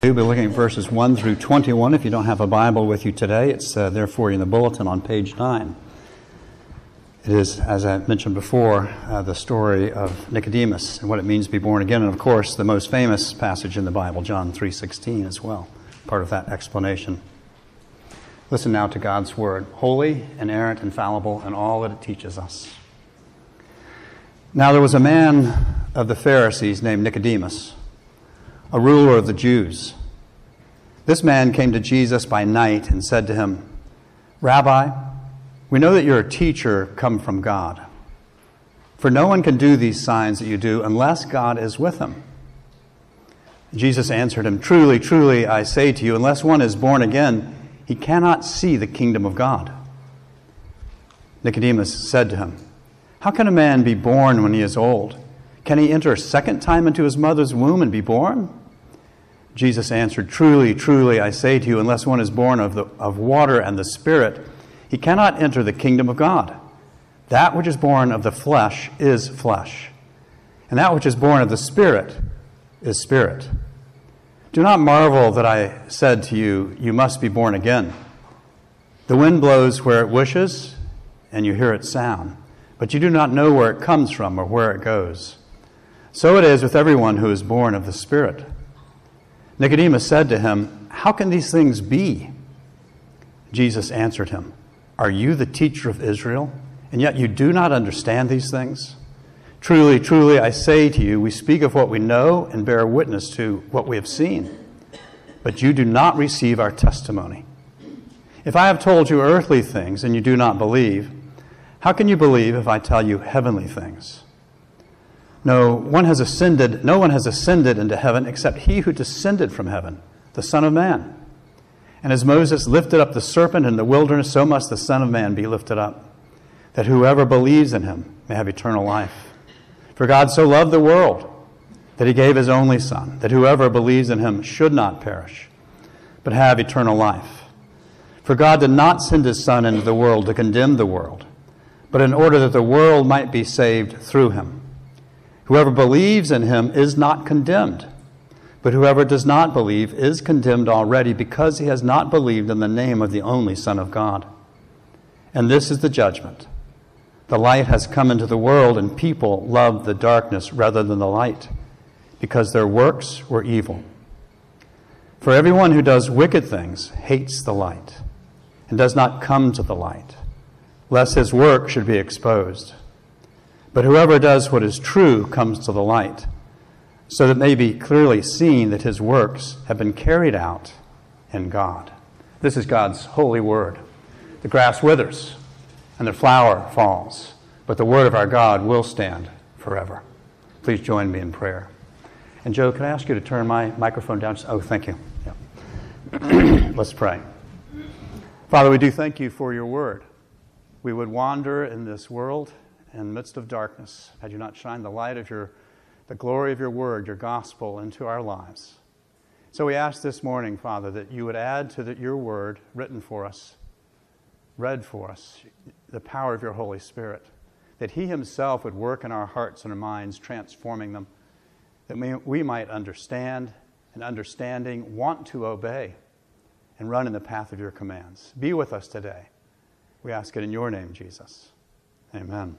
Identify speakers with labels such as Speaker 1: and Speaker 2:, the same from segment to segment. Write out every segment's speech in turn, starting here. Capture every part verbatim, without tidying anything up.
Speaker 1: We'll be looking at verses one through twenty-one. If you don't have a Bible with you today, it's uh, there for you in the bulletin on page nine. It is, as I mentioned before, uh, the story of Nicodemus and what it means to be born again. And, of course, the most famous passage in the Bible, John three sixteen, as well, part of that explanation. Listen now to God's Word, holy, inerrant, infallible, and all that it teaches us. Now there was a man of the Pharisees named Nicodemus, a ruler of the Jews. This man came to Jesus by night and said to him, "Rabbi, we know that you're a teacher come from God. For no one can do these signs that you do unless God is with him." Jesus answered him, "Truly, truly, I say to you, unless one is born again, he cannot see the kingdom of God." Nicodemus said to him, "How can a man be born when he is old? Can he enter a second time into his mother's womb and be born?" Jesus answered, "Truly, truly, I say to you, unless one is born of, the, of water and the Spirit, he cannot enter the kingdom of God. That which is born of the flesh is flesh, and that which is born of the Spirit is spirit. Do not marvel that I said to you, you must be born again. The wind blows where it wishes, and you hear its sound, but you do not know where it comes from or where it goes. So it is with everyone who is born of the Spirit." Nicodemus said to him, "How can these things be?" Jesus answered him, "Are you the teacher of Israel, and yet you do not understand these things? Truly, truly, I say to you, we speak of what we know and bear witness to what we have seen, but you do not receive our testimony. If I have told you earthly things and you do not believe, how can you believe if I tell you heavenly things? No one has ascended, no one has ascended into heaven except he who descended from heaven, the Son of Man. And as Moses lifted up the serpent in the wilderness, so must the Son of Man be lifted up, that whoever believes in him may have eternal life. For God so loved the world that he gave his only Son, that whoever believes in him should not perish, but have eternal life. For God did not send his Son into the world to condemn the world, but in order that the world might be saved through him. Whoever believes in him is not condemned, but whoever does not believe is condemned already because he has not believed in the name of the only Son of God. And this is the judgment. The light has come into the world, and people loved the darkness rather than the light, because their works were evil. For everyone who does wicked things hates the light, and does not come to the light, lest his work should be exposed. But whoever does what is true comes to the light, so that it may be clearly seen that his works have been carried out in God." This is God's holy word. The grass withers and the flower falls, but the word of our God will stand forever. Please join me in prayer. And Joe, can I ask you to turn my microphone down? Oh, thank you. Yeah. Let's pray. Father, we do thank you for your word. We would wander in this world in the midst of darkness had you not shined the light of your, the glory of your word, your gospel, into our lives. So we ask this morning, Father, that you would add to the, your word written for us, read for us, the power of your Holy Spirit, that he himself would work in our hearts and our minds, transforming them, that we, we might understand, and understanding, want to obey, and run in the path of your commands. Be with us today. We ask it in your name, Jesus. Amen.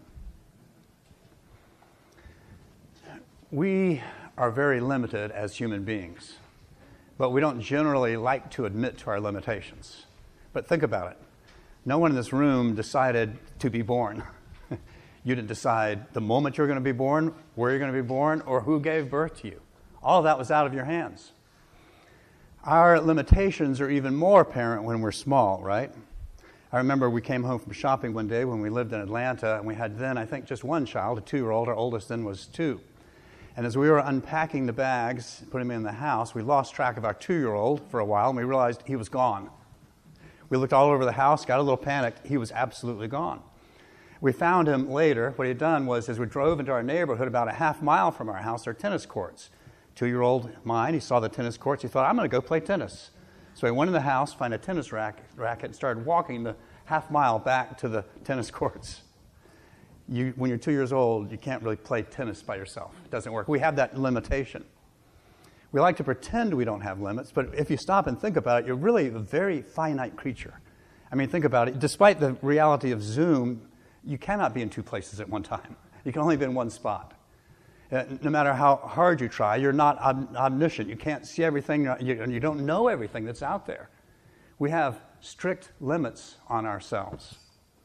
Speaker 1: We are very limited as human beings, but we don't generally like to admit to our limitations. But think about it. No one in this room decided to be born. You didn't decide the moment you're going to be born, where you're going to be born, or who gave birth to you. All of that was out of your hands. Our limitations are even more apparent when we're small, right? I remember we came home from shopping one day when we lived in Atlanta, and we had then, I think, just one child, a two-year-old. Our oldest then was two. And as we were unpacking the bags, putting them in the house, we lost track of our two-year-old for a while, and we realized he was gone. We looked all over the house, got a little panicked. He was absolutely gone. We found him later. What he had done was, as we drove into our neighborhood about a half mile from our house, there are tennis courts. Two-year-old mine, he saw the tennis courts. He thought, I'm going to go play tennis. So he went in the house, found a tennis racket, racket and started walking the half mile back to the tennis courts. You, when you're two years old, you can't really play tennis by yourself. It doesn't work. We have that limitation. We like to pretend we don't have limits, but if you stop and think about it, you're really a very finite creature. I mean, think about it. Despite the reality of Zoom, you cannot be in two places at one time. You can only be in one spot. Uh, no matter how hard you try, you're not om- omniscient. You can't see everything, you, you don't know everything that's out there. We have strict limits on ourselves.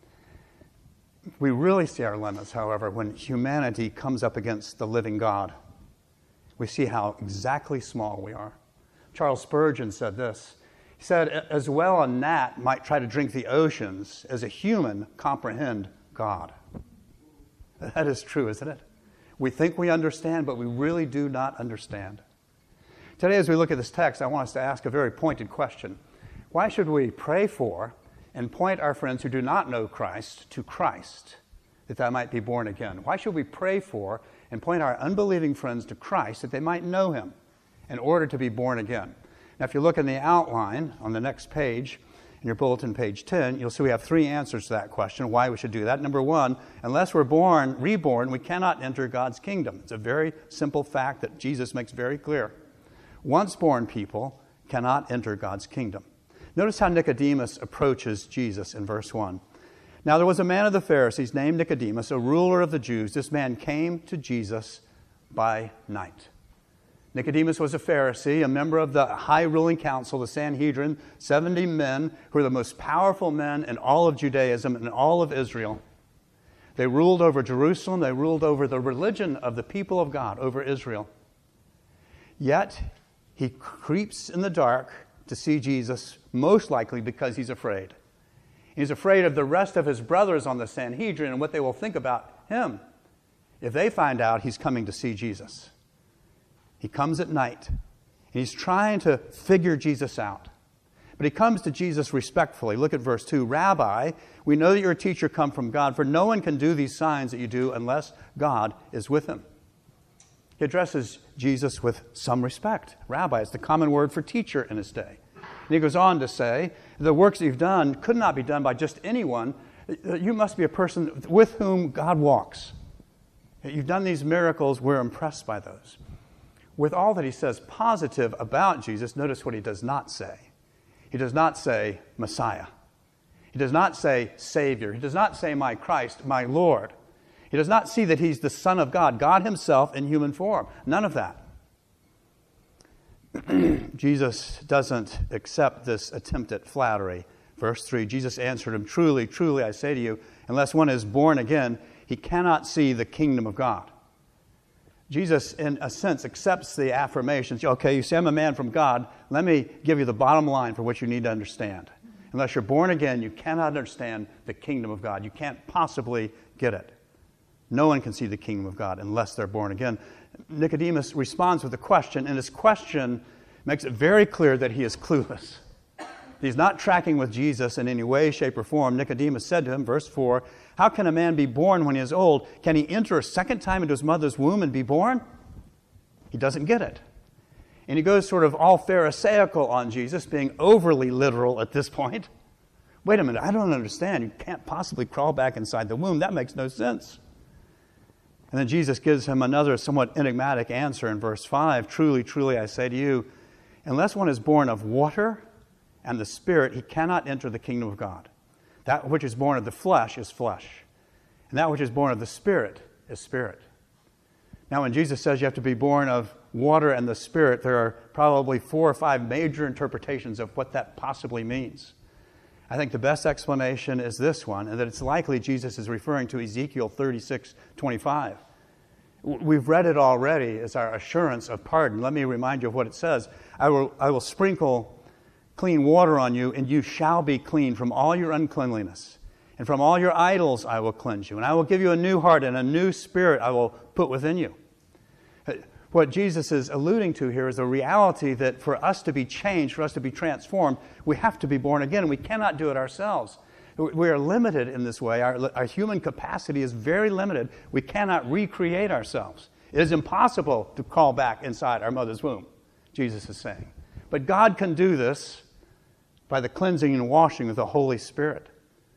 Speaker 1: We really see our limits, however, when humanity comes up against the living God. We see how exactly small we are. Charles Spurgeon said this. He said, as well a gnat might try to drink the oceans as a human comprehend God. That is true, isn't it? We think we understand, but we really do not understand. Today, as we look at this text, I want us to ask a very pointed question. Why should we pray for and point our friends who do not know Christ to Christ, that they might be born again? Why should we pray for and point our unbelieving friends to Christ, that they might know him in order to be born again? Now, if you look in the outline on the next page, in your bulletin, page ten, you'll see we have three answers to that question, why we should do that. Number one, unless we're born, reborn, we cannot enter God's kingdom. It's a very simple fact that Jesus makes very clear. Once born people cannot enter God's kingdom. Notice how Nicodemus approaches Jesus in verse one. Now there was a man of the Pharisees named Nicodemus, a ruler of the Jews. This man came to Jesus by night. Nicodemus was a Pharisee, a member of the high ruling council, the Sanhedrin, seventy men who were the most powerful men in all of Judaism and all of Israel. They ruled over Jerusalem. They ruled over the religion of the people of God, over Israel. Yet he creeps in the dark to see Jesus, most likely because he's afraid. He's afraid of the rest of his brothers on the Sanhedrin and what they will think about him if they find out he's coming to see Jesus. He comes at night, and he's trying to figure Jesus out. But he comes to Jesus respectfully. Look at verse two. Rabbi, we know that you're a teacher come from God, for no one can do these signs that you do unless God is with him. He addresses Jesus with some respect. Rabbi is the common word for teacher in his day. And he goes on to say, the works that you've done could not be done by just anyone. You must be a person with whom God walks. You've done these miracles. We're impressed by those. With all that he says positive about Jesus, notice what he does not say. He does not say Messiah. He does not say Savior. He does not say my Christ, my Lord. He does not see that he's the Son of God, God himself in human form. None of that. Jesus doesn't accept this attempt at flattery. Verse three, Jesus answered him, truly, truly, I say to you, unless one is born again, he cannot see the kingdom of God. Jesus, in a sense, accepts the affirmations. Okay, you say I'm a man from God. Let me give you the bottom line for what you need to understand. Unless you're born again, you cannot understand the kingdom of God. You can't possibly get it. No one can see the kingdom of God unless they're born again. Nicodemus responds with a question, and his question makes it very clear that he is clueless. He's not tracking with Jesus in any way, shape, or form. Nicodemus said to him, verse four, how can a man be born when he is old? Can he enter a second time into his mother's womb and be born? He doesn't get it. And he goes sort of all Pharisaical on Jesus, being overly literal at this point. Wait a minute, I don't understand. You can't possibly crawl back inside the womb. That makes no sense. And then Jesus gives him another somewhat enigmatic answer in verse five. Truly, truly, I say to you, unless one is born of water and the Spirit, he cannot enter the kingdom of God. That which is born of the flesh is flesh, and that which is born of the Spirit is spirit. Now, when Jesus says you have to be born of water and the Spirit, there are probably four or five major interpretations of what that possibly means. I think the best explanation is this one, and that it's likely Jesus is referring to Ezekiel thirty-six twenty-five. We've read it already as our assurance of pardon. Let me remind you of what it says. I will, I will sprinkle clean water on you, and you shall be clean from all your uncleanliness. And from all your idols I will cleanse you. And I will give you a new heart, and a new spirit I will put within you. What Jesus is alluding to here is a reality that for us to be changed, for us to be transformed, we have to be born again, and we cannot do it ourselves. We are limited in this way. Our, our human capacity is very limited. We cannot recreate ourselves. It is impossible to crawl back inside our mother's womb, Jesus is saying. But God can do this by the cleansing and washing of the Holy Spirit.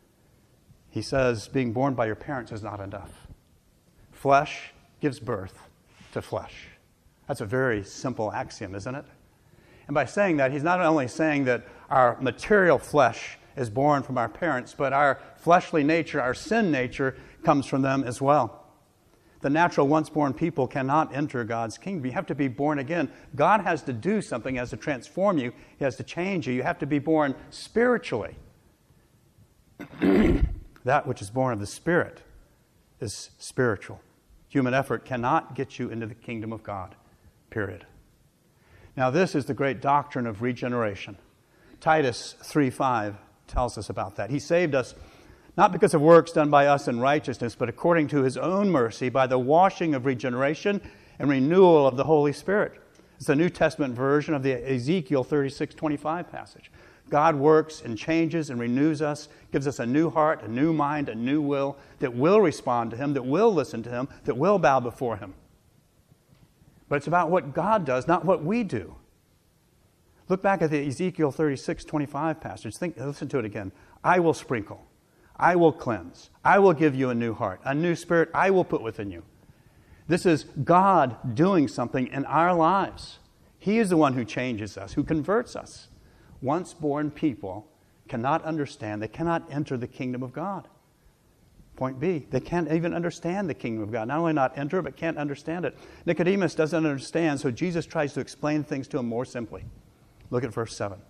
Speaker 1: He says being born by your parents is not enough. Flesh gives birth to flesh. That's a very simple axiom, isn't it? And by saying that, he's not only saying that our material flesh is born from our parents, but our fleshly nature, our sin nature, comes from them as well. The natural once-born people cannot enter God's kingdom. You have to be born again. God has to do something. He has to transform you. He has to change you. You have to be born spiritually. That which is born of the Spirit is spiritual. Human effort cannot get you into the kingdom of God, period. Now, this is the great doctrine of regeneration. Titus three five tells us about that. He saved us not because of works done by us in righteousness, but according to his own mercy, by the washing of regeneration and renewal of the Holy Spirit. It's the New Testament version of the Ezekiel thirty-six twenty-five passage. God works and changes and renews us, gives us a new heart, a new mind, a new will that will respond to him, that will listen to him, that will bow before him. But it's about what God does, not what we do. Look back at the Ezekiel thirty-six twenty-five passage. Think, listen to it again. I will sprinkle. I will cleanse. I will give you a new heart. A new spirit I will put within you. This is God doing something in our lives. He is the one who changes us, who converts us. Once born people cannot understand, they cannot enter the kingdom of God. Point B, they can't even understand the kingdom of God. Not only not enter, but can't understand it. Nicodemus doesn't understand, so Jesus tries to explain things to him more simply. Look at verse seven.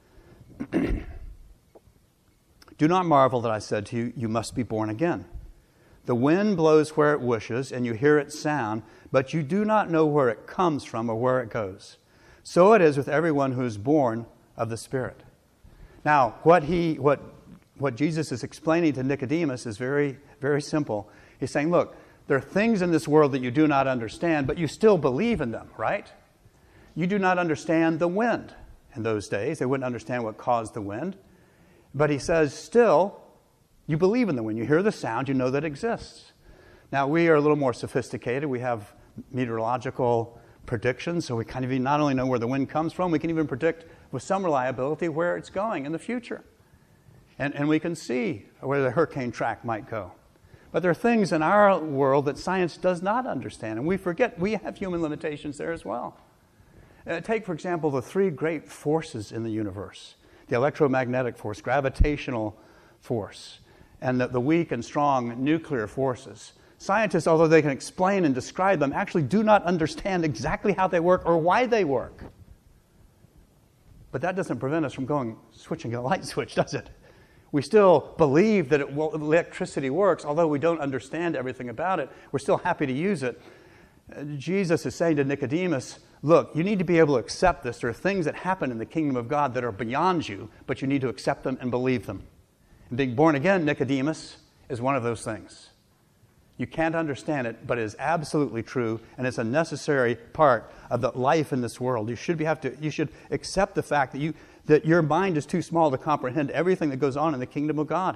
Speaker 1: Do not marvel that I said to you, you must be born again. The wind blows where it wishes, and you hear its sound, but you do not know where it comes from or where it goes. So it is with everyone who is born of the Spirit. Now, what he, what, what Jesus is explaining to Nicodemus is very, very simple. He's saying, look, there are things in this world that you do not understand, but you still believe in them, right? You do not understand the wind. In those days, they wouldn't understand what caused the wind. But he says, still, you believe in the wind. You hear the sound, you know that it exists. Now, we are a little more sophisticated. We have meteorological predictions, so we kind of not only know where the wind comes from, we can even predict with some reliability where it's going in the future. And, and we can see where the hurricane track might go. But there are things in our world that science does not understand, and we forget we have human limitations there as well. Uh, take, for example, the three great forces in the universe. The electromagnetic force, gravitational force, and the, the weak and strong nuclear forces. Scientists, although they can explain and describe them, actually do not understand exactly how they work or why they work. But that doesn't prevent us from going, switching a light switch, does it? We still believe that it will, electricity works, although we don't understand everything about it. We're still happy to use it. Uh, Jesus is saying to Nicodemus, look, you need to be able to accept this. There are things that happen in the kingdom of God that are beyond you, but you need to accept them and believe them. And being born again, Nicodemus, is one of those things. You can't understand it, but it is absolutely true, and it's a necessary part of the life in this world. You should be, have to. You should accept the fact that you that your mind is too small to comprehend everything that goes on in the kingdom of God.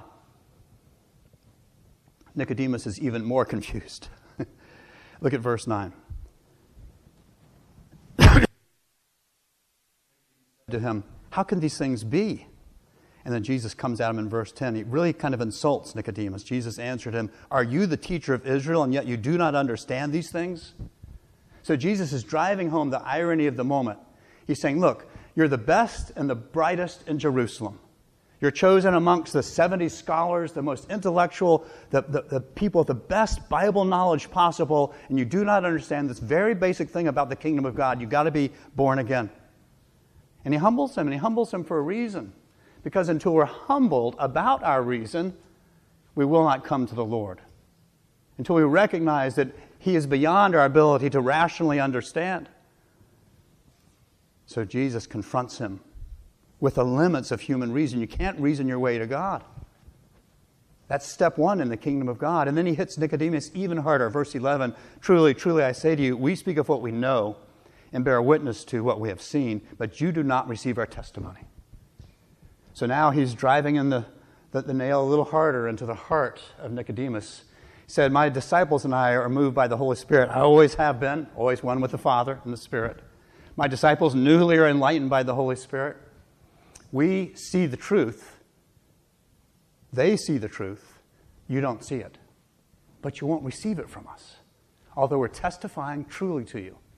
Speaker 1: Nicodemus is even more confused. Look at verse nine. To him, how can these things be? And then Jesus comes at him in verse ten. He really kind of insults Nicodemus. Jesus answered him, are you the teacher of Israel, and yet you do not understand these things? So Jesus is driving home the irony of the moment. He's saying, look, you're the best and the brightest in Jerusalem. You're chosen amongst the seventy scholars, the most intellectual, the, the, the people with the best Bible knowledge possible, and you do not understand this very basic thing about the kingdom of God. You've got to be born again. And he humbles him, and he humbles him for a reason. Because until we're humbled about our reason, we will not come to the Lord. Until we recognize that he is beyond our ability to rationally understand. So Jesus confronts him with the limits of human reason. You can't reason your way to God. That's step one in the kingdom of God. And then he hits Nicodemus even harder. Verse eleven, truly, truly I say to you, we speak of what we know and bear witness to what we have seen, but you do not receive our testimony. So now he's driving in the, the, the nail a little harder into the heart of Nicodemus. He said, my disciples and I are moved by the Holy Spirit. I always have been, always one with the Father and the Spirit. My disciples newly are enlightened by the Holy Spirit. We see the truth. They see the truth. You don't see it. But you won't receive it from us. Although we're testifying truly to you.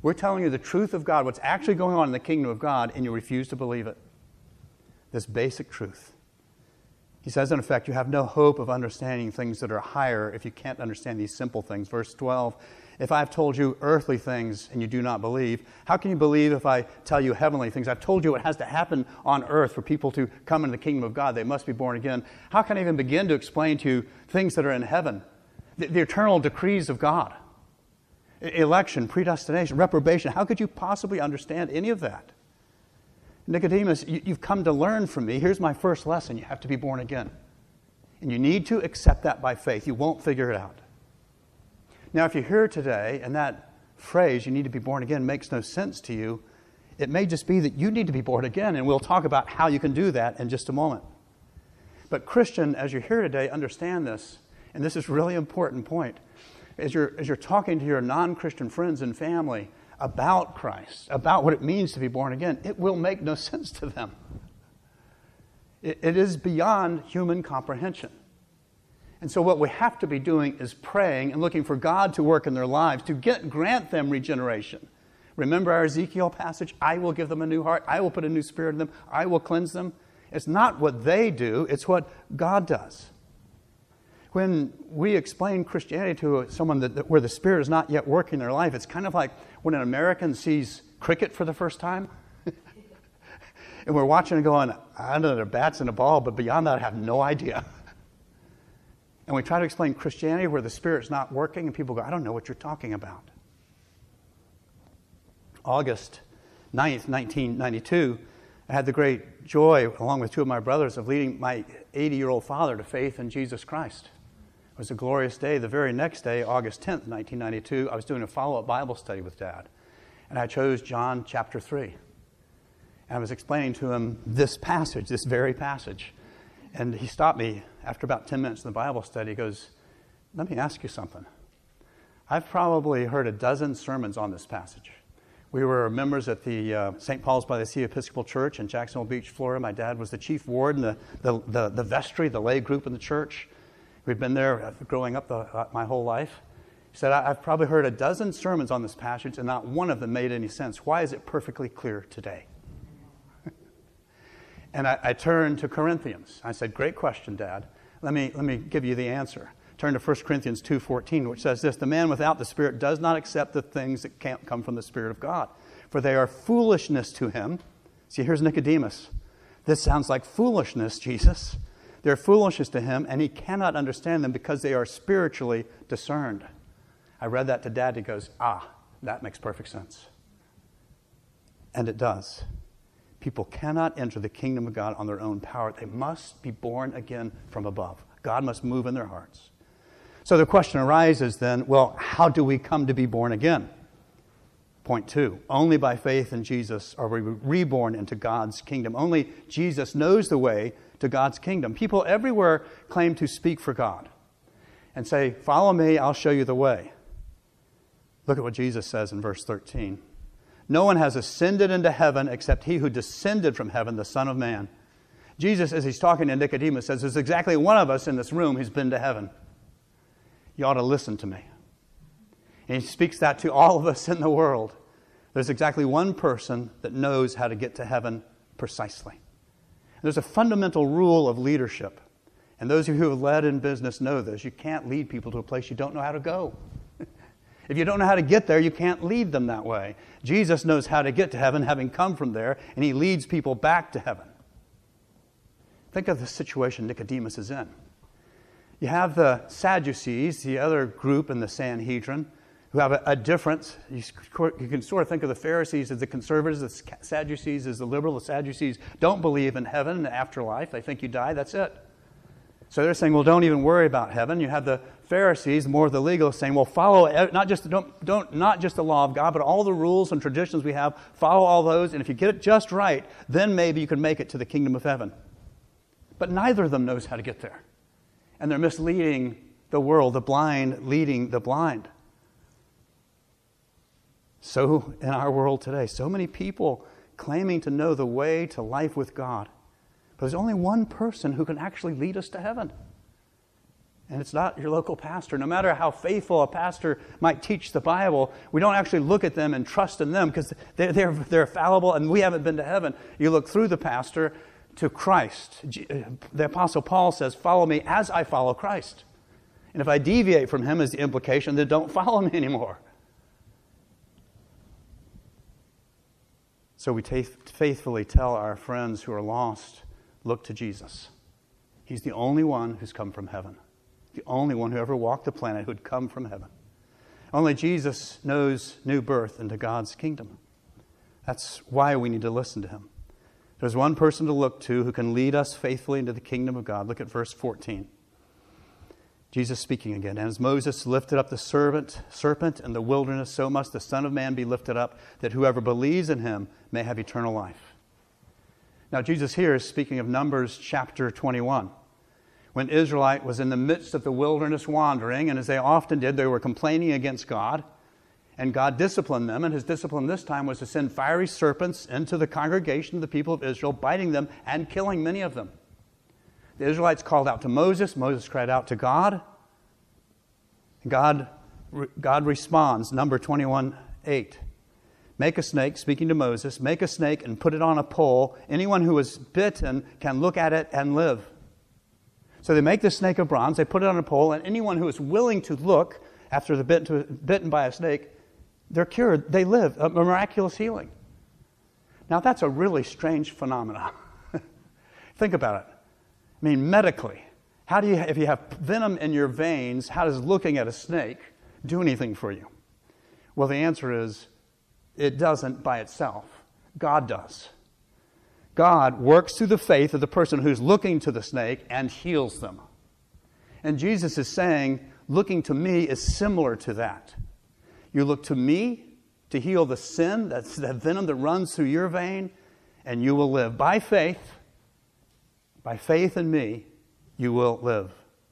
Speaker 1: We're telling you the truth of God, what's actually going on in the kingdom of God, and you refuse to believe it. This basic truth. He says, in effect, you have no hope of understanding things that are higher if you can't understand these simple things. Verse twelve, if I've told you earthly things and you do not believe, how can you believe if I tell you heavenly things? I've told you what has to happen on earth for people to come into the kingdom of God. They must be born again. How can I even begin to explain to you things that are in heaven? The, the eternal decrees of God. Election, predestination, reprobation. How could you possibly understand any of that? Nicodemus, you, you've come to learn from me. Here's my first lesson. You have to be born again. And you need to accept that by faith. You won't figure it out. Now, if you're here today and that phrase, you need to be born again, makes no sense to you, it may just be that you need to be born again, and we'll talk about how you can do that in just a moment. But Christian, as you're here today, understand this, and this is a really important point. As you're, as you're talking to your non-Christian friends and family about Christ, about what it means to be born again, it will make no sense to them. It, it is beyond human comprehension. And so what we have to be doing is praying and looking for God to work in their lives, to get, grant them regeneration. Remember our Ezekiel passage? I will give them a new heart. I will put a new spirit in them. I will cleanse them. It's not what they do. It's what God does. When we explain Christianity to someone that, that where the Spirit is not yet working in their life, it's kind of like when an American sees cricket for the first time. And we're watching and going, I know there are bats and a ball, but beyond that I have no idea. And we try to explain Christianity where the Spirit's not working, and people go, I don't know what you're talking about. August ninth, nineteen ninety-two, I had the great joy, along with two of my brothers, of leading my eighty-year-old father to faith in Jesus Christ. It was a glorious day. The very next day, August tenth, nineteen ninety-two, I was doing a follow-up Bible study with Dad. And I chose John chapter three. And I was explaining to him this passage, this very passage. And he stopped me after about ten minutes in the Bible study. He goes, let me ask you something. I've probably heard a dozen sermons on this passage. We were members at the uh, Saint Paul's by the Sea Episcopal Church in Jacksonville Beach, Florida. My dad was the chief ward in the, the, the, the vestry, the lay group in the church. We'd been there growing up the, uh, my whole life. He said, I've probably heard a dozen sermons on this passage, and not one of them made any sense. Why is it perfectly clear today? And I, I turned to Corinthians. I said, great question, Dad. Let me, let me give you the answer. Turn to First Corinthians two fourteen, which says this, the man without the Spirit does not accept the things that can't come from the Spirit of God, for they are foolishness to him. See, here's Nicodemus. This sounds like foolishness, Jesus. They're foolishness to him, and he cannot understand them because they are spiritually discerned. I read that to Dad. He goes, ah, that makes perfect sense. And it does. People cannot enter the kingdom of God on their own power. They must be born again from above. God must move in their hearts. So the question arises then, well, how do we come to be born again? Point two, only by faith in Jesus are we reborn into God's kingdom. Only Jesus knows the way to God's kingdom. People everywhere claim to speak for God and say, follow me, I'll show you the way. Look at what Jesus says in verse thirteen. No one has ascended into heaven except he who descended from heaven, the Son of Man. Jesus, as he's talking to Nicodemus, says there's exactly one of us in this room who's been to heaven. You ought to listen to me. And he speaks that to all of us in the world. There's exactly one person that knows how to get to heaven precisely. There's a fundamental rule of leadership. And those of you who have led in business know this. You can't lead people to a place you don't know how to go. If you don't know how to get there, you can't lead them that way. Jesus knows how to get to heaven, having come from there, and he leads people back to heaven. Think of the situation Nicodemus is in. You have the Sadducees, the other group in the Sanhedrin, who have a, a difference. You, you can sort of think of the Pharisees as the conservatives, the Sadducees as the liberal. The Sadducees don't believe in heaven and afterlife. They think you die, that's it. So they're saying, well, don't even worry about heaven. You have the Pharisees, more of the legalists, saying, well, follow not just don't, don't not just the law of God, but all the rules and traditions we have. Follow all those, and if you get it just right, then maybe you can make it to the kingdom of heaven. But neither of them knows how to get there. And they're misleading the world, the blind leading the blind. So in our world today, so many people claiming to know the way to life with God. But there's only one person who can actually lead us to heaven. And it's not your local pastor. No matter how faithful a pastor might teach the Bible, we don't actually look at them and trust in them because they're, they're, they're fallible and we haven't been to heaven. You look through the pastor to Christ. The Apostle Paul says, follow me as I follow Christ. And if I deviate from him, is the implication, then don't follow me anymore. So we t- faithfully tell our friends who are lost, look to Jesus. He's the only one who's come from heaven. The only one who ever walked the planet who had come from heaven. Only Jesus knows new birth into God's kingdom. That's why we need to listen to him. There's one person to look to who can lead us faithfully into the kingdom of God. Look at verse fourteen. Jesus speaking again. And as Moses lifted up the serpent, serpent in the wilderness, so must the Son of Man be lifted up, that whoever believes in him may have eternal life. Now Jesus here is speaking of Numbers chapter twenty-one. When Israelite was in the midst of the wilderness wandering, and as they often did, they were complaining against God, and God disciplined them, and his discipline this time was to send fiery serpents into the congregation of the people of Israel, biting them and killing many of them. The Israelites called out to Moses. Moses cried out to God. God, God responds, number twenty-one eight. Make a snake, speaking to Moses, make a snake and put it on a pole. Anyone who is bitten can look at it and live. So they make the snake of bronze, they put it on a pole, and anyone who is willing to look after they're bitten, bitten by a snake, they're cured, they live, a miraculous healing. Now that's a really strange phenomenon. Think about it. I mean, medically, how do you, if you have venom in your veins, how does looking at a snake do anything for you? Well, the answer is, it doesn't by itself. God does. God works through the faith of the person who's looking to the snake and heals them. And Jesus is saying, looking to me is similar to that. You look to me to heal the sin, that's that venom that runs through your vein, and you will live. By faith, by faith in me, you will live.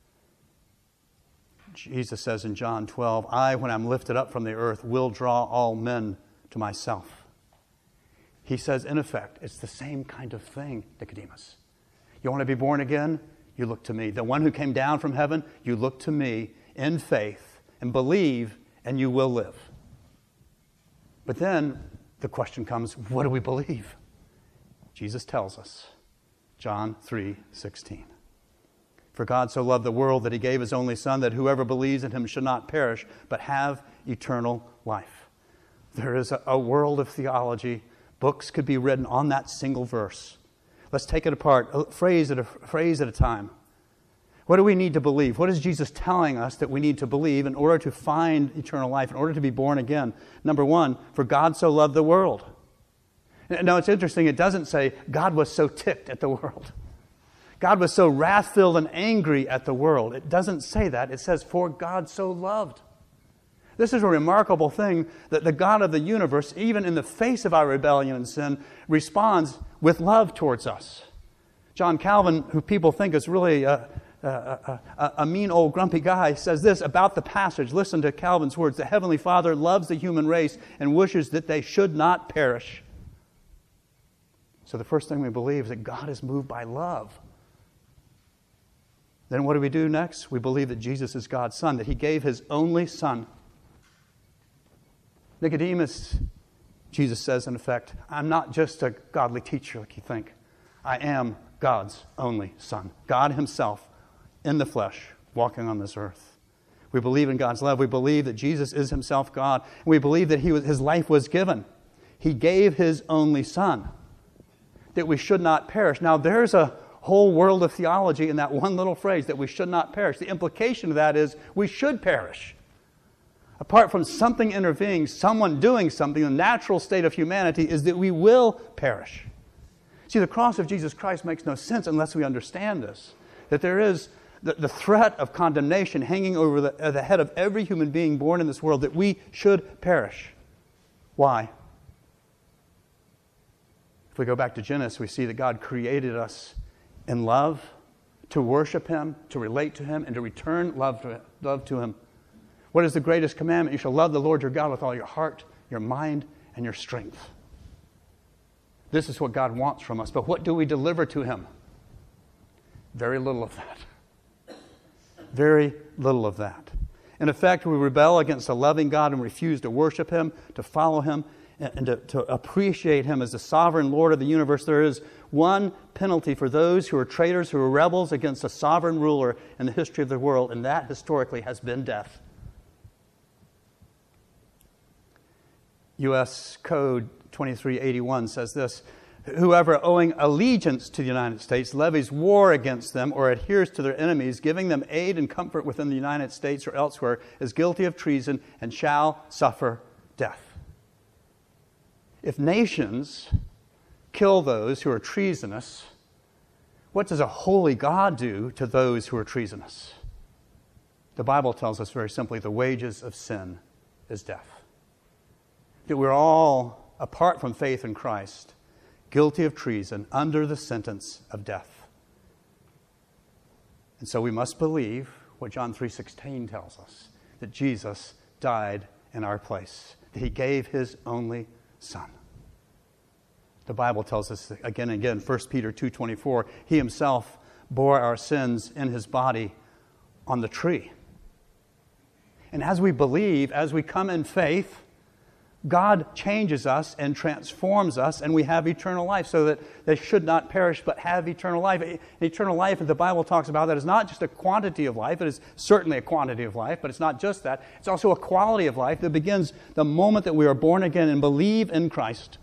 Speaker 1: Jesus says in John twelve, I, when I'm lifted up from the earth, will draw all men to myself. He says, in effect, it's the same kind of thing, Nicodemus. You want to be born again? You look to me. The one who came down from heaven, you look to me in faith and believe, and you will live. But then the question comes, what do we believe? Jesus tells us, John three sixteen. For God so loved the world that he gave his only Son, that whoever believes in him should not perish, but have eternal life. There is a, a world of theology. Books could be written on that single verse. Let's take it apart, a phrase at a phrase at a time. What do we need to believe? What is Jesus telling us that we need to believe in order to find eternal life, in order to be born again? Number one, for God so loved the world. Now, it's interesting. It doesn't say God was so ticked at the world. God was so wrath-filled and angry at the world. It doesn't say that. It says, for God so loved. This is a remarkable thing that the God of the universe, even in the face of our rebellion and sin, responds with love towards us. John Calvin, who people think is really a, a, a, a mean old grumpy guy, says this about the passage. Listen to Calvin's words. The Heavenly Father loves the human race and wishes that they should not perish. So the first thing we believe is that God is moved by love. Then what do we do next? We believe that Jesus is God's Son, that he gave his only Son. Nicodemus, Jesus says, in effect, I'm not just a godly teacher like you think. I am God's only Son. God himself in the flesh, walking on this earth. We believe in God's love. We believe that Jesus is himself God. And we believe that he was, his life was given. He gave his only Son, that we should not perish. Now, there's a whole world of theology in that one little phrase, that we should not perish. The implication of that is we should perish. Apart from something intervening, someone doing something, the natural state of humanity is that we will perish. See, the cross of Jesus Christ makes no sense unless we understand this, that there is the, the threat of condemnation hanging over the, uh, the head of every human being born in this world, that we should perish. Why? If we go back to Genesis, we see that God created us in love, to worship him, to relate to him, and to return love to, love to him. What is the greatest commandment? You shall love the Lord your God with all your heart, your mind, and your strength. This is what God wants from us. But what do we deliver to him? Very little of that. very little of that. In effect, we rebel against a loving God and refuse to worship Him, to follow Him, and to, to appreciate Him as the sovereign Lord of the universe. There is one penalty for those who are traitors, who are rebels against a sovereign ruler in the history of the world, and that historically has been death. U S Code twenty-three eighty-one says this: whoever owing allegiance to the United States levies war against them or adheres to their enemies, giving them aid and comfort within the United States or elsewhere, is guilty of treason and shall suffer death. If nations kill those who are treasonous, what does a holy God do to those who are treasonous? The Bible tells us very simply, the wages of sin is death. That we're all, apart from faith in Christ, guilty of treason under the sentence of death. And so we must believe what John three sixteen tells us, that Jesus died in our place, that He gave His only Son. The Bible tells us again and again, First Peter two twenty-four, He Himself bore our sins in His body on the tree. And as we believe, as we come in faith, God changes us and transforms us, and we have eternal life, so that they should not perish but have eternal life. Eternal life, the Bible talks about, that is not just a quantity of life. It is certainly a quantity of life, but it's not just that. It's also a quality of life that begins the moment that we are born again and believe in Christ.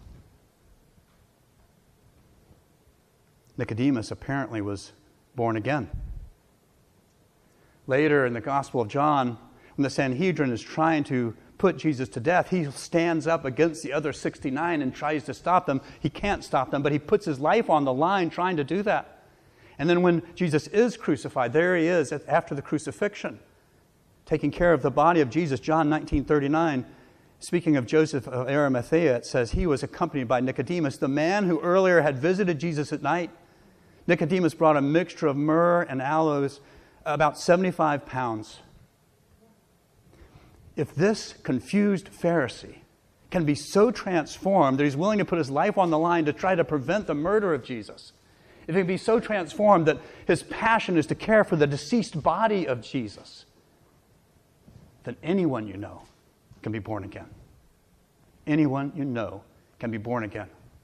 Speaker 1: Nicodemus apparently was born again. Later in the Gospel of John, when the Sanhedrin is trying to put Jesus to death, he stands up against the other sixty-nine and tries to stop them. He can't stop them, but he puts his life on the line trying to do that. And then when Jesus is crucified, there he is after the crucifixion, taking care of the body of Jesus. John nineteen thirty-nine, speaking of Joseph of Arimathea, it says, he was accompanied by Nicodemus, the man who earlier had visited Jesus at night. Nicodemus brought a mixture of myrrh and aloes, about seventy-five pounds. If this confused Pharisee can be so transformed that he's willing to put his life on the line to try to prevent the murder of Jesus, if he can be so transformed that his passion is to care for the deceased body of Jesus, then anyone you know can be born again. Anyone you know can be born again.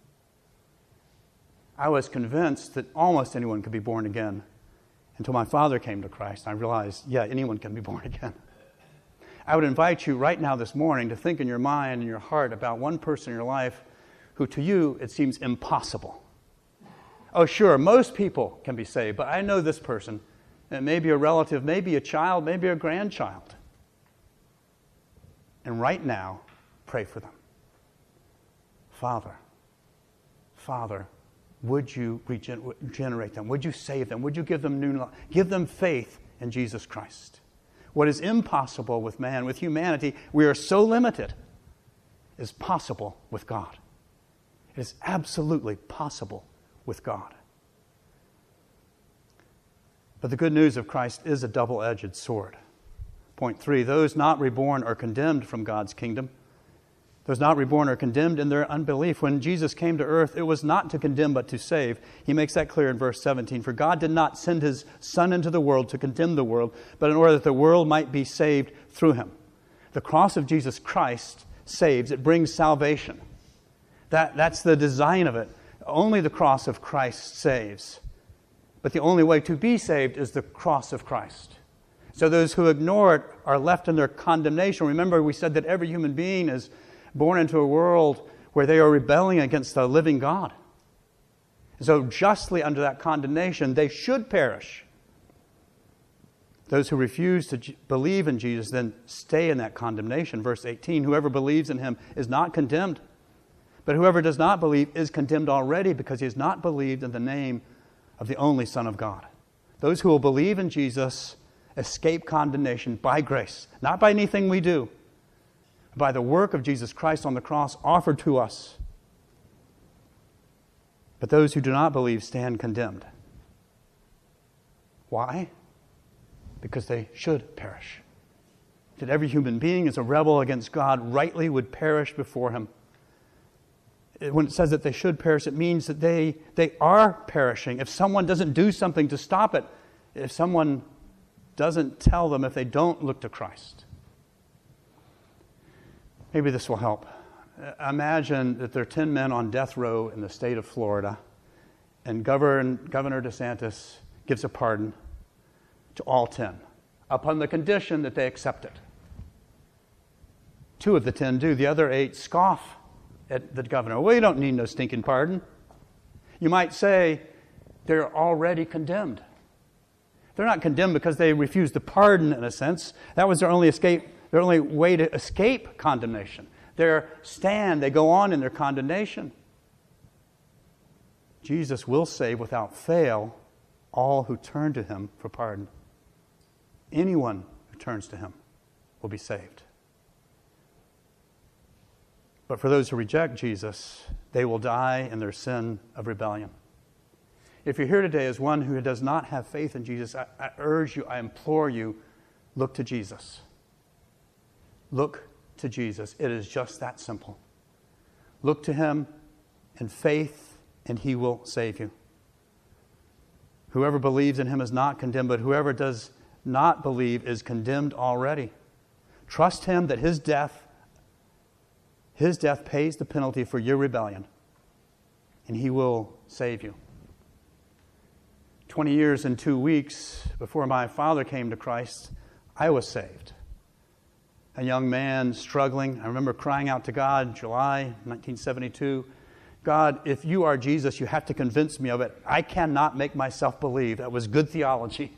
Speaker 1: I was convinced that almost anyone could be born again until my father came to Christ. I realized, yeah, anyone can be born again. I would invite you right now this morning to think in your mind and your heart about one person in your life who to you it seems impossible. Oh, sure, most people can be saved, but I know this person. It may be a relative, maybe a child, maybe a grandchild. And right now, pray for them. Father, Father, would you regenerate them? Would you save them? Would you give them new life? Give them faith in Jesus Christ. What is impossible with man, with humanity, we are so limited, is possible with God. It is absolutely possible with God. But the good news of Christ is a double-edged sword. Point three, those not reborn are condemned from God's kingdom. Those not reborn are condemned in their unbelief. When Jesus came to earth, it was not to condemn but to save. He makes that clear in verse seventeen. For God did not send His Son into the world to condemn the world, but in order that the world might be saved through Him. The cross of Jesus Christ saves. It brings salvation. That, that's the design of it. Only the cross of Christ saves. But the only way to be saved is the cross of Christ. So those who ignore it are left in their condemnation. Remember, we said that every human being is born into a world where they are rebelling against the living God. So justly under that condemnation, they should perish. Those who refuse to believe in Jesus then stay in that condemnation. Verse eighteen, whoever believes in Him is not condemned, but whoever does not believe is condemned already because he has not believed in the name of the only Son of God. Those who will believe in Jesus escape condemnation by grace, not by anything we do, by the work of Jesus Christ on the cross offered to us. But those who do not believe stand condemned. Why? Because they should perish. That every human being is a rebel against God, rightly would perish before Him. When it says that they should perish, it means that they, they are perishing. If someone doesn't do something to stop it, if someone doesn't tell them if they don't look to Christ. Maybe this will help. Imagine that there are ten men on death row in the state of Florida, and Governor, Governor DeSantis gives a pardon to all ten, upon the condition that they accept it. Two of the ten do. The other eight scoff at the governor. Well, you don't need no stinking pardon. You might say they're already condemned. They're not condemned because they refused to pardon, in a sense. That was their only escape, their only way to escape condemnation. Their stand, they go on in their condemnation. Jesus will save without fail all who turn to him for pardon. Anyone who turns to him will be saved. But for those who reject Jesus, they will die in their sin of rebellion. If you're here today as one who does not have faith in Jesus, I, I urge you, I implore you, look to Jesus. Look to Jesus. It is just that simple. Look to him in faith, and he will save you. Whoever believes in him is not condemned, but whoever does not believe is condemned already. Trust him that his death, his death pays the penalty for your rebellion, and he will save you. Twenty years and two weeks before my father came to Christ, I was saved. A young man struggling. I remember crying out to God, July nineteen seventy-two, God, if you are Jesus, you have to convince me of it. I cannot make myself believe. That was good theology.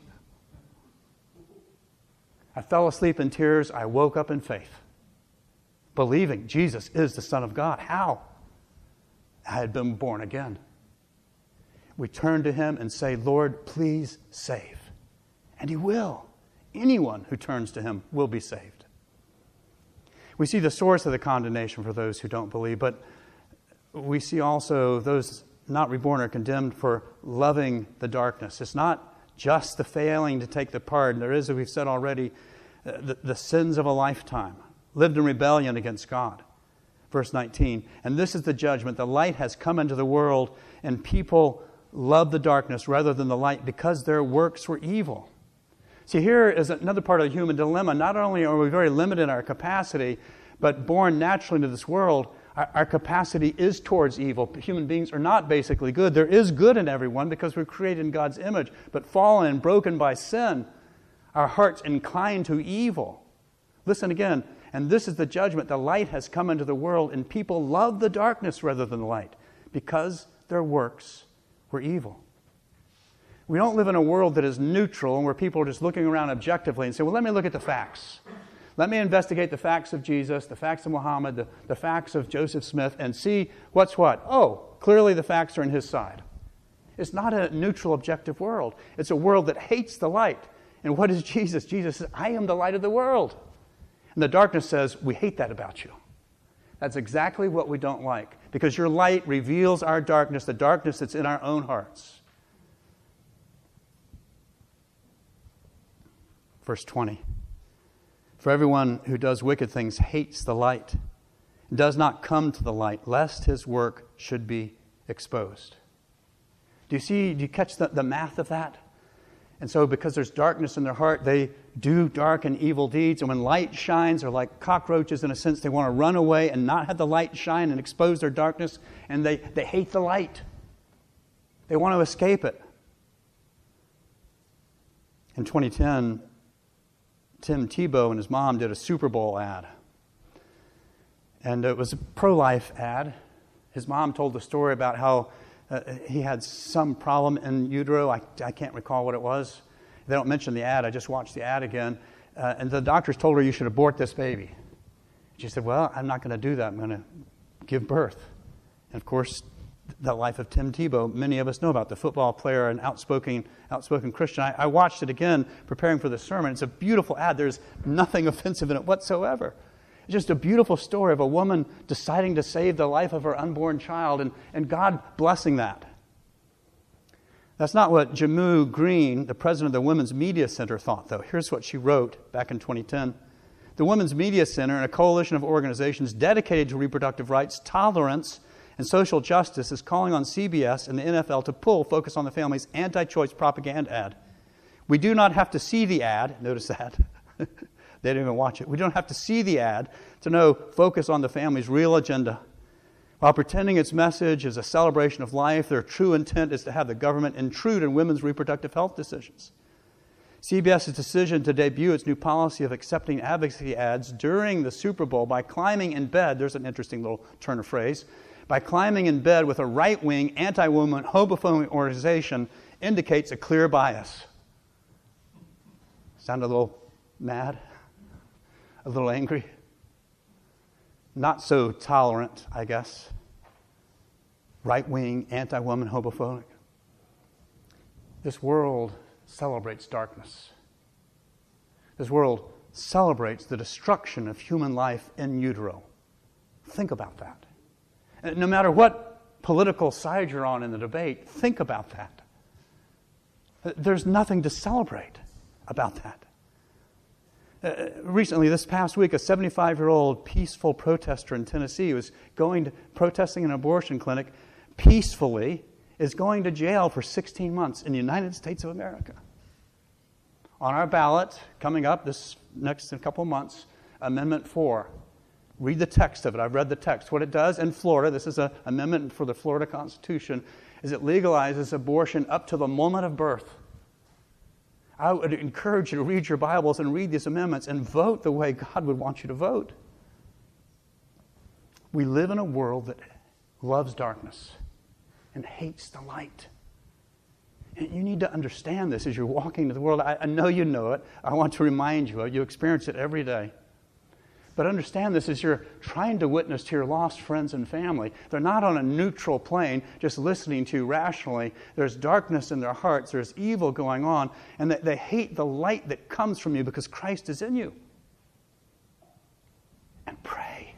Speaker 1: I fell asleep in tears. I woke up in faith, believing Jesus is the Son of God. How? I had been born again. We turn to him and say, Lord, please save. And he will. Anyone who turns to him will be saved. We see the source of the condemnation for those who don't believe, but we see also those not reborn are condemned for loving the darkness. It's not just the failing to take the pardon. There is, as we've said already, the, the sins of a lifetime, lived in rebellion against God. Verse nineteen, and this is the judgment. The light has come into the world, and people love the darkness rather than the light because their works were evil. See, here is another part of the human dilemma. Not only are we very limited in our capacity, but born naturally into this world, our, our capacity is towards evil. Human beings are not basically good. There is good in everyone because we're created in God's image, but fallen and broken by sin, our hearts incline to evil. Listen again, and this is the judgment. The light has come into the world, and people love the darkness rather than the light because their works were evil. We don't live in a world that is neutral and where people are just looking around objectively and say, well, let me look at the facts. Let me investigate the facts of Jesus, the facts of Muhammad, the, the facts of Joseph Smith, and see what's what. Oh, clearly the facts are on his side. It's not a neutral, objective world. It's a world that hates the light. And what is Jesus? Jesus says, I am the light of the world. And the darkness says, we hate that about you. That's exactly what we don't like, because your light reveals our darkness, the darkness that's in our own hearts. Verse twenty. For everyone who does wicked things hates the light and does not come to the light, lest his work should be exposed. Do you see, do you catch the, the math of that? And so because there's darkness in their heart, they do dark and evil deeds. And when light shines, they're like cockroaches in a sense. They want to run away and not have the light shine and expose their darkness. And they, they hate the light. They want to escape it. In twenty ten, Tim Tebow and his mom did a Super Bowl ad. And it was a pro-life ad. His mom told the story about how Uh, he had some problem in utero. I, I can't recall what it was. They don't mention the ad. I just watched the ad again. Uh, and the doctors told her, you should abort this baby. She said, well, I'm not going to do that. I'm going to give birth. And of course, the life of Tim Tebow, many of us know about, the football player and outspoken outspoken Christian. I, I watched it again preparing for the sermon. It's a beautiful ad. There's nothing offensive in it whatsoever. It's just a beautiful story of a woman deciding to save the life of her unborn child and, and God blessing that. That's not what Jamu Green, the president of the Women's Media Center, thought, though. Here's what she wrote back in twenty ten. The Women's Media Center and a coalition of organizations dedicated to reproductive rights, tolerance, and social justice is calling on C B S and the N F L to pull Focus on the Family's anti-choice propaganda ad. We do not have to see the ad. Notice that. They didn't even watch it. We don't have to see the ad to know focus on the family's real agenda. While pretending its message is a celebration of life, their true intent is to have the government intrude in women's reproductive health decisions. CBS's decision to debut its new policy of accepting advocacy ads during the Super Bowl by climbing in bed, there's an interesting little turn of phrase, by climbing in bed with a right-wing, anti-woman, homophobic organization indicates a clear bias. Sound a little mad? A little angry? Not so tolerant, I guess. Right-wing, anti-woman, homophobic. This world celebrates darkness. This world celebrates the destruction of human life in utero. Think about that. And no matter what political side you're on in the debate, think about that. There's nothing to celebrate about that. Uh, recently, this past week, a seventy-five-year-old peaceful protester in Tennessee was going to protesting an abortion clinic peacefully, is going to jail for sixteen months in the United States of America. On our ballot, coming up this next couple of months, Amendment four. Read the text of it. I've read the text. What it does in Florida, this is an amendment for the Florida Constitution, is it legalizes abortion up to the moment of birth. I would encourage you to read your Bibles and read these amendments and vote the way God would want you to vote. We live in a world that loves darkness and hates the light. And you need to understand this as you're walking into the world. I, I know you know it. I want to remind you of it. You experience it every day. But understand this as you're trying to witness to your lost friends and family. They're not on a neutral plane, just listening to you rationally. There's darkness in their hearts. There's evil going on. And they, they hate the light that comes from you because Christ is in you. And pray.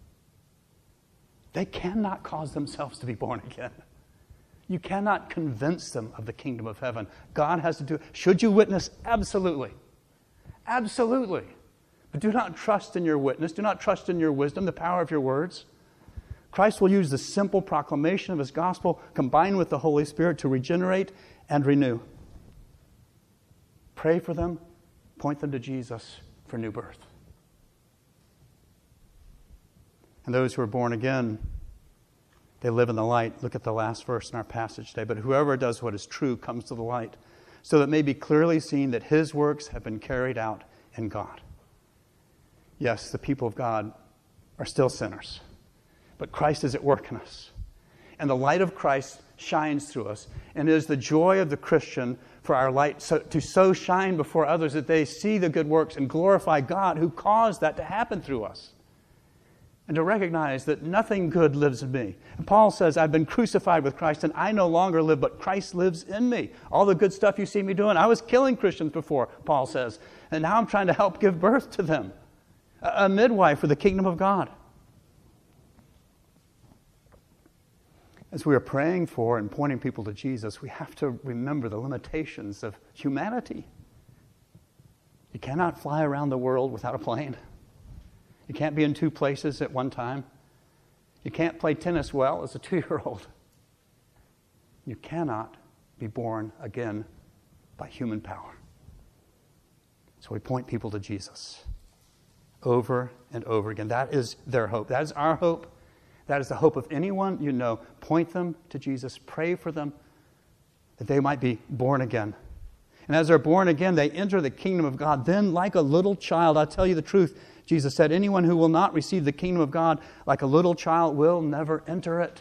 Speaker 1: They cannot cause themselves to be born again. You cannot convince them of the kingdom of heaven. God has to do it. Should you witness? Absolutely. Absolutely. But do not trust in your witness. Do not trust in your wisdom, the power of your words. Christ will use the simple proclamation of His gospel combined with the Holy Spirit to regenerate and renew. Pray for them. Point them to Jesus for new birth. And those who are born again, they live in the light. Look at the last verse in our passage today. But whoever does what is true comes to the light, so that it may be clearly seen that his works have been carried out in God. Yes, the people of God are still sinners, but Christ is at work in us. And the light of Christ shines through us. And it is the joy of the Christian for our light so, to so shine before others that they see the good works and glorify God who caused that to happen through us. And to recognize that nothing good lives in me. And Paul says, I've been crucified with Christ, and I no longer live, but Christ lives in me. All the good stuff you see me doing, I was killing Christians before, Paul says. And now I'm trying to help give birth to them. A midwife for the kingdom of God. As we are praying for and pointing people to Jesus, we have to remember the limitations of humanity. You cannot fly around the world without a plane. You can't be in two places at one time. You can't play tennis well as a two-year-old. You cannot be born again by human power. So we point people to Jesus. Over and over again. That is their hope. That is our hope. That is the hope of anyone you know. Point them to Jesus. Pray for them that they might be born again. And as they're born again, they enter the kingdom of God. Then, like a little child, I'll tell you the truth, Jesus said, anyone who will not receive the kingdom of God like a little child will never enter it.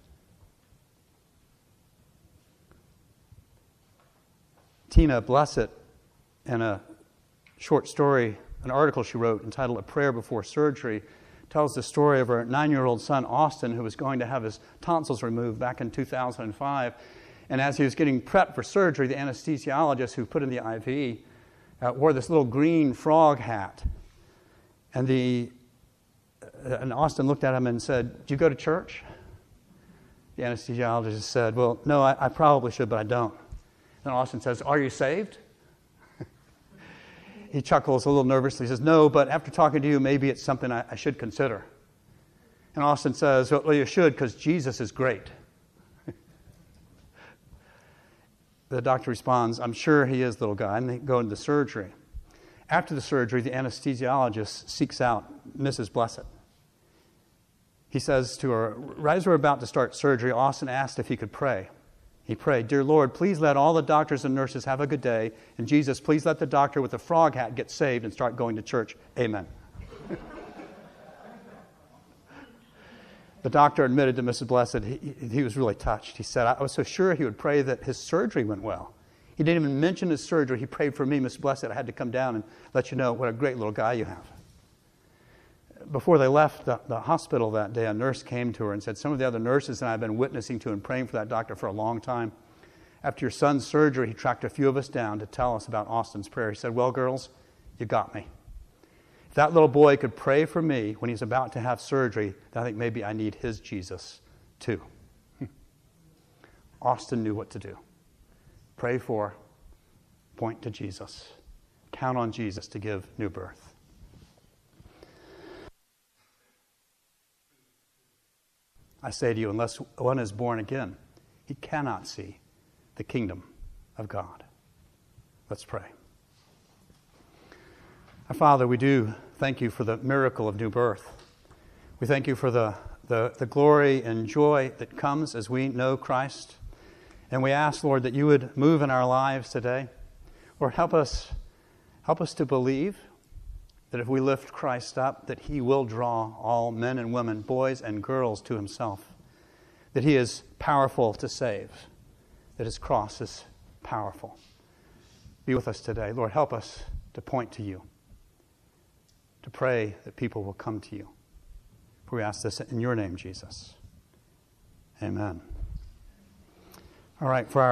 Speaker 1: Tina Blessett, in a short story, an article she wrote entitled A Prayer Before Surgery, tells the story of her nine-year-old son, Austin, who was going to have his tonsils removed back in two thousand five. And as he was getting prepped for surgery, the anesthesiologist who put in the I V uh, wore this little green frog hat. And, the, uh, and Austin looked at him and said, do you go to church? The anesthesiologist said, well, no, I, I probably should, but I don't. And Austin says, are you saved? He chuckles a little nervously. He says, no, but after talking to you, maybe it's something I, I should consider. And Austin says, well, you should, because Jesus is great. the doctor responds, I'm sure he is, little guy, and they go into surgery. After the surgery, the anesthesiologist seeks out Missus Blessed. He says to her, right as we're about to start surgery, Austin asked if he could pray. He prayed, Dear Lord, please let all the doctors and nurses have a good day. And Jesus, please let the doctor with the frog hat get saved and start going to church. Amen. The doctor admitted to Missus Blessed he, he was really touched. He said, I was so sure he would pray that his surgery went well. He didn't even mention his surgery. He prayed for me, Missus Blessed. I had to come down and let you know what a great little guy you have. Before they left the, the hospital that day, a nurse came to her and said, some of the other nurses and I have been witnessing to and praying for that doctor for a long time. After your son's surgery, he tracked a few of us down to tell us about Austin's prayer. He said, well, girls, you got me. If that little boy could pray for me when he's about to have surgery, then I think maybe I need his Jesus too. Austin knew what to do. Pray for, point to Jesus. Count on Jesus to give new birth. I say to you, unless one is born again, he cannot see the kingdom of God. Let's pray. Our Father, we do thank you for the miracle of new birth. We thank you for the, the, the glory and joy that comes as we know Christ. And we ask, Lord, that you would move in our lives today. Lord, help us, help us to believe that if we lift Christ up, that he will draw all men and women, boys and girls to himself. That he is powerful to save. That his cross is powerful. Be with us today. Lord, help us to point to you. To pray that people will come to you. For we ask this in your name, Jesus. Amen. All right, for our